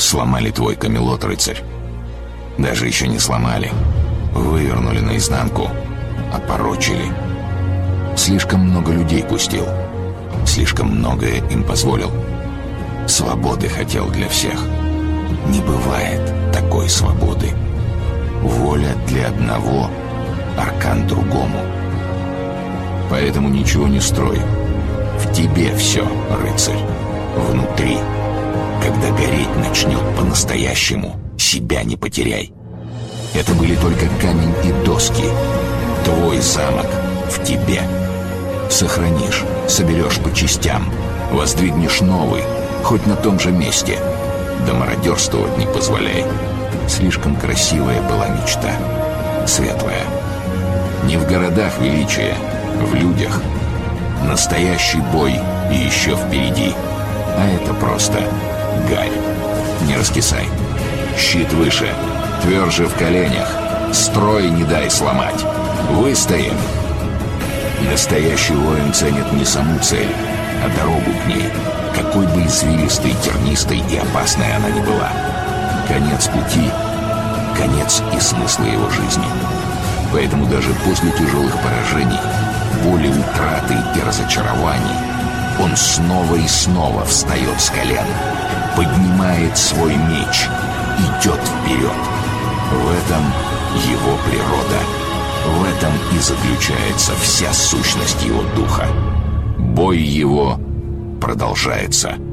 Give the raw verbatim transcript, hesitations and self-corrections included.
сломали твой камелот, рыцарь. Даже еще не сломали. Вывернули наизнанку. Опорочили. Слишком много людей пустил. Слишком многое им позволил. Свободы хотел для всех. Не бывает такой свободы. Воля для одного, аркан другому. Поэтому ничего не строй. В тебе все, рыцарь. Внутри. Когда гореть начнет по-настоящему, себя не потеряй. Это были только камень и доски. Твой замок в тебе. Сохранишь, соберешь по частям, воздвигнешь новый, хоть на том же месте. Да мародерствовать не позволяй. Слишком красивая была мечта. Светлая. Не в городах величие, в людях. Настоящий бой и еще впереди. А это просто гарь. Не раскисай. Щит выше, тверже в коленях. Строй не дай сломать. Выстоим. Настоящий воин ценит не саму цель, а дорогу к ней, какой бы извилистой, тернистой и опасной она ни была. Конец пути — конец и смысла его жизни. Поэтому даже после тяжелых поражений, боли, утраты и разочарований, он снова и снова встает с колен, поднимает свой меч, идет вперед. В этом его природа. В этом и заключается вся сущность его духа. Бой его продолжается.